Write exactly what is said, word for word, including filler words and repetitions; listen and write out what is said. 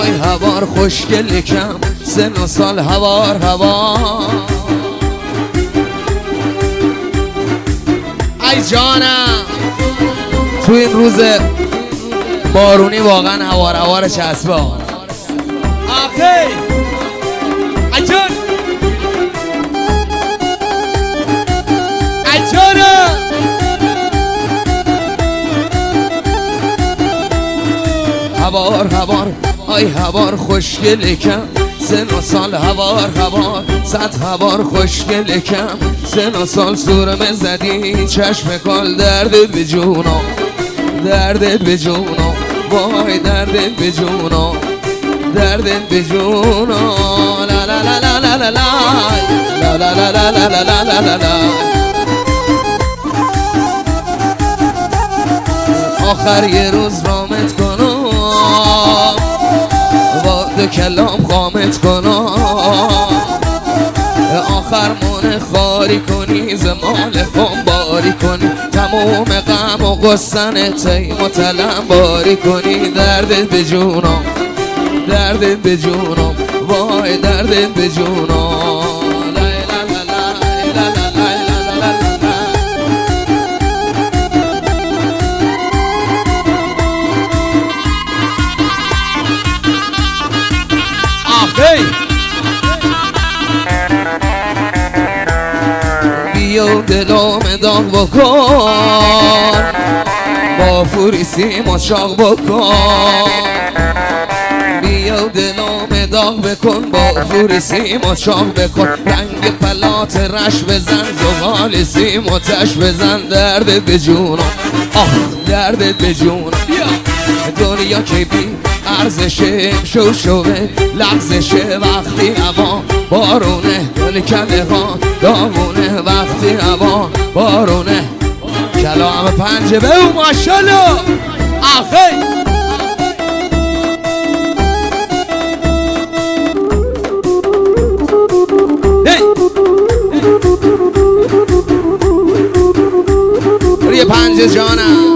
آی هوار خوشگل کم سن و سال هوار هوار ای جانم تو این روز بارونی واقعا هوار هوار چسبه آخی ای جان ای جانم هوار هوار آی هوار خوشگل کم سن و سال هوار هوار صد هوار خوشگل کم سن و سال سورمه زدی چشم کال دردت به جونا دردت به جونا وای دردت به جونا دردت به جونا لا لا لا لا لا لا لا لا لا لا لا لا لا لا لا آخر یه روز رامت کنم با دو کلام خامت کنم آخر من خاری کنی زمال خون باری کنی تموم غم و غصن تیم و تلم باری کنی دردت به جونم دردت به جونم وای دردت به جونم بیا دلم داغ بکن با فوریسی مشاق بکن بیا دلم داغ بکن با فوریسی مشاق بکن رنگ پلات رش بزن زغال سیم و تش بزن دردت به جونم آه دردت به جونم دنیا که بی ارزشه شو شوه لحظشه وقتی هوا بارونه گل کله ها دامونه وقتی هوا بارونه کلام پنجه به او ماشالله آخی روی پنجه جانم